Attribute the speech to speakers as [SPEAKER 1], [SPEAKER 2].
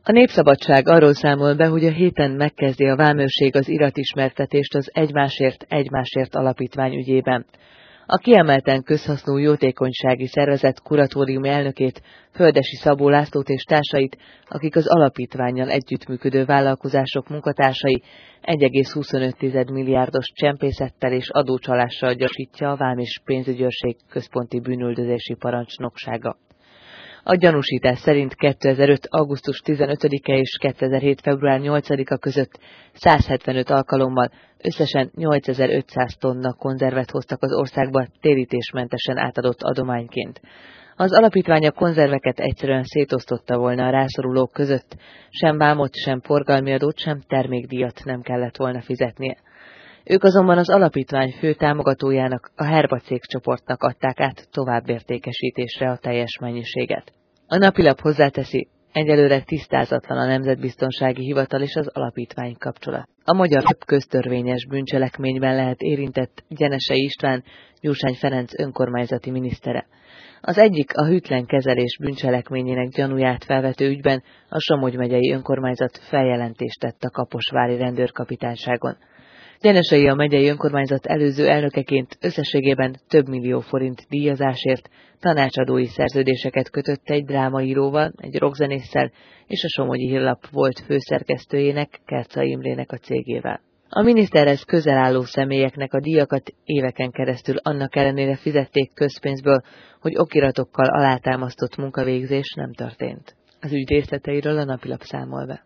[SPEAKER 1] A Népszabadság arról számol be, hogy a héten megkezdi a vámőrség az iratismertetést az Egymásért alapítvány ügyében. A kiemelten közhasznú jótékonysági szervezet kuratóriumi elnökét, Földessy Szabó Lászlót és társait, akik az alapítvánnyal együttműködő vállalkozások munkatársai, 1,25 milliárdos csempészettel és adócsalással gyanúsítja a Vám és Pénzügyőrség központi bűnüldözési parancsnoksága. A gyanúsítás szerint 2005. augusztus 15-e és 2007. február 8-a között 175 alkalommal összesen 8500 tonna konzervet hoztak az országba térítésmentesen átadott adományként. Az alapítvány a konzerveket egyszerűen szétosztotta volna a rászorulók között, sem vámot, sem forgalmi adót, sem termékdíjat nem kellett volna fizetnie. Ők azonban az alapítvány fő támogatójának, a Herba cégcsoportnak adták át továbbértékesítésre a teljes mennyiséget. A napilap hozzáteszi, egyelőre tisztázatlan a Nemzetbiztonsági Hivatal és az alapítvány kapcsolat. A magyar több köztörvényes bűncselekményben lehet érintett Gyenesei István, Gyurcsány Ferenc önkormányzati minisztere. Az egyik a hűtlen kezelés bűncselekményének gyanúját felvető ügyben a Somogy megyei önkormányzat feljelentést tett a kaposvári rendőrkapitányságon. Gyenesei a megyei önkormányzat előző elnökeként összességében több millió forint díjazásért tanácsadói szerződéseket kötött egy drámaíróval, egy rockzenésszel és a Somogyi Hírlap volt főszerkesztőjének, Kerca Imrének a cégével. A miniszterhez közel álló személyeknek a díjakat éveken keresztül annak ellenére fizették közpénzből, hogy okiratokkal alátámasztott munkavégzés nem történt. Az ügy részleteiről a napilap számol be.